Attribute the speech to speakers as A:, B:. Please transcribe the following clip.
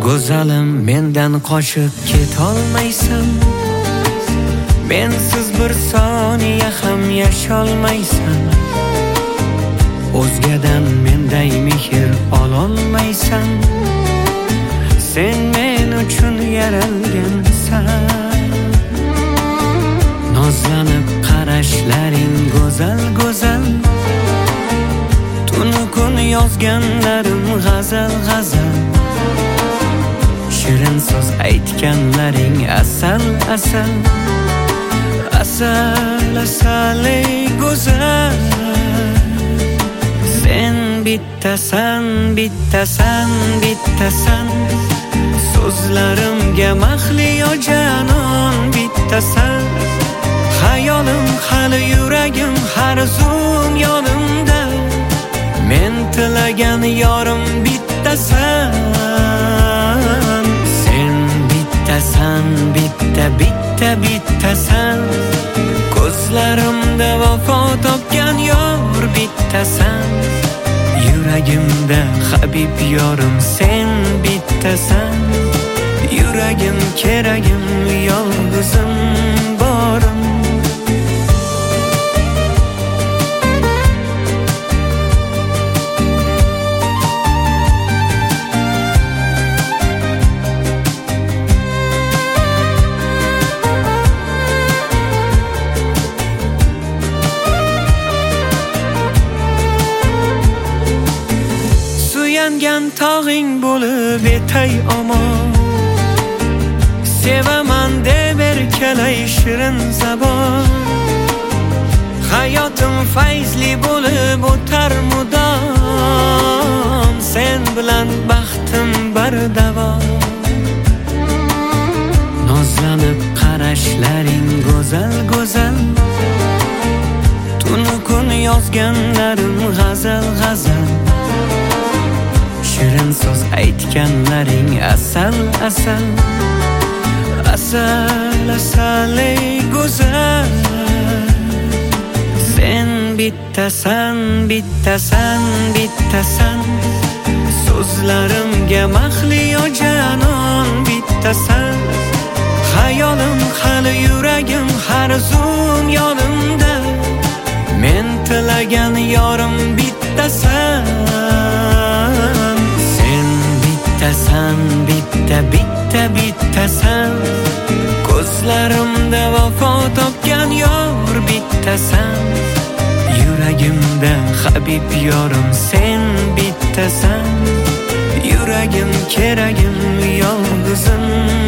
A: Go'zalim, mendan qochib ketolmaysan. Mensiz bir soniya ham yasholmaysan. O'zgadan menday mehr ololmaysan. Sen men uchun yaralgansan. Nozlanib qarashlaring go'zal go'zal. Tunu kun yozganlarim g'azal g'azal. Shirin so'z aytganlaring asal asal. Asal asal ey go'zal. Sen bittasan bittasan bittasan. So'zlarimga mahliyo janon bittasan. Hayolim hali yuragim har zum yonimda. Men tilagan yorim bittasan. Sen bittasan bitta bitta bittasan. Ko'zlarimda vafo topgan yor bittasan. Yuragimda habib yorim sen bittasan. Yuragim keragim yolg'izim borim. Suyangan tog'ing bo'lib etay omon. Sevaman deb erkalay shirin zabon. Hayotim fayzli bo'lib o'tar mudom. Sen bilan baxtim bardavom. Nozlanib qarashlaring go'zal go'zal. Tunu kun yozganlarim g'azal g'azal. Shirin so'z aytganlaring asal asal. Asal asal ey go'zal. Sen bittasan bittasan bittasan. So'zlarimga mahliyo janon bittasan. Hayolim hali yuragim har zum yonimda. Men tilagan yorim bittasan. Sen bittasan bitta bitta bittasan. Ko'zlarimda vafo topgan yor bittasan. Yuragimda habib yorim sen bittasan. Yuragim keragim yolg'izim